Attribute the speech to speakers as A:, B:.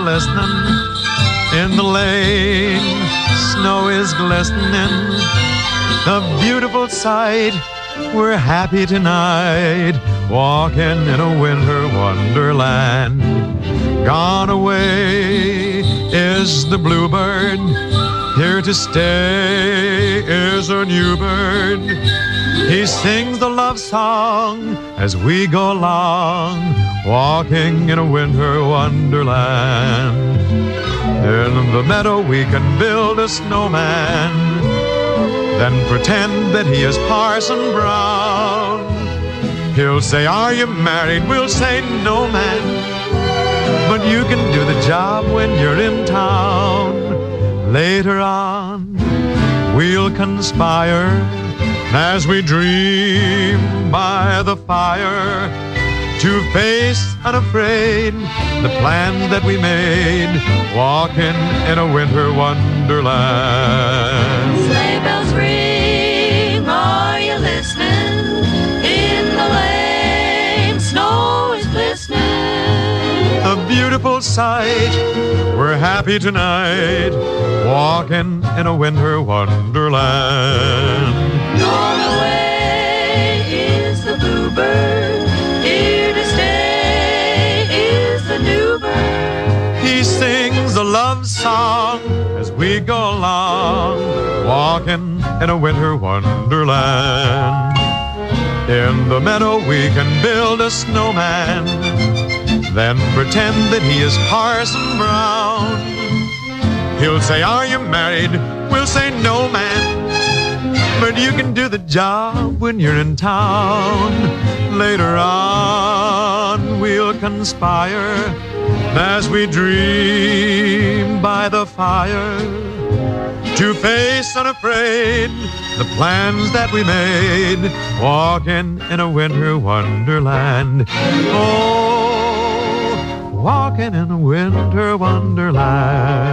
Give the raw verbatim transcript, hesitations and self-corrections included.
A: listening? In the lane, snow is glistening. A beautiful sight. We're happy tonight, walking in a winter wonderland. Gone away is the bluebird. Here to stay is a new bird. He sings the love song as we go along, walking in a winter wonderland. In the meadow we can build a snowman, then pretend that he is Parson Brown. He'll say, are you married? We'll say, no, man. But you can do the job when you're in town. Later on, we'll conspire as we dream by the fire to face unafraid the plans that we made, walking in a winter wonderland.
B: Sleigh bells ring, are you listening? In the lane, snow is glistening.
A: A beautiful sight, we're happy tonight, walking in a winter wonderland.
B: Gone away is the bluebird, here to stay is the new bird.
A: He sings a love song as we go along, walking in a winter wonderland. In the meadow we can build a snowman, then pretend that he is Parson Brown. He'll say, are you married? We'll say, no, man. But you can do the job when you're in town. Later on, we'll conspire as we dream by the fire to face unafraid the plans that we made, walking in a winter wonderland. Oh, walking in a winter wonderland.